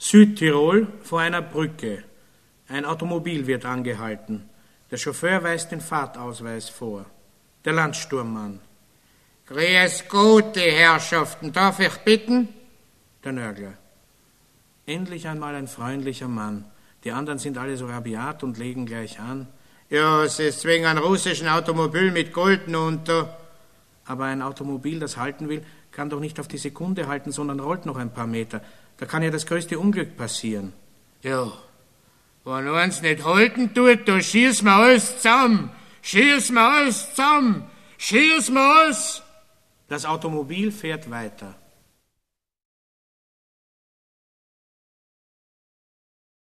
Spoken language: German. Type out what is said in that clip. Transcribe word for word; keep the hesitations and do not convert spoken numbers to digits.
Südtirol vor einer Brücke. Ein Automobil wird angehalten. Der Chauffeur weist den Fahrtausweis vor. Der Landsturmmann. Grüß Gott, die Herrschaften, darf ich bitten? Der Nörgler. Endlich einmal ein freundlicher Mann. Die anderen sind alle so rabiat und legen gleich an. Ja, es ist wegen einem russischen Automobil mit Golden unter. Aber ein Automobil, das halten will, kann doch nicht auf die Sekunde halten, sondern rollt noch ein paar Meter. Da kann ja das größte Unglück passieren. Ja, wenn eins nicht halten tut, da schießen wir alles zusammen. Schießen wir alles zusammen. Schießen wir alles. Das Automobil fährt weiter.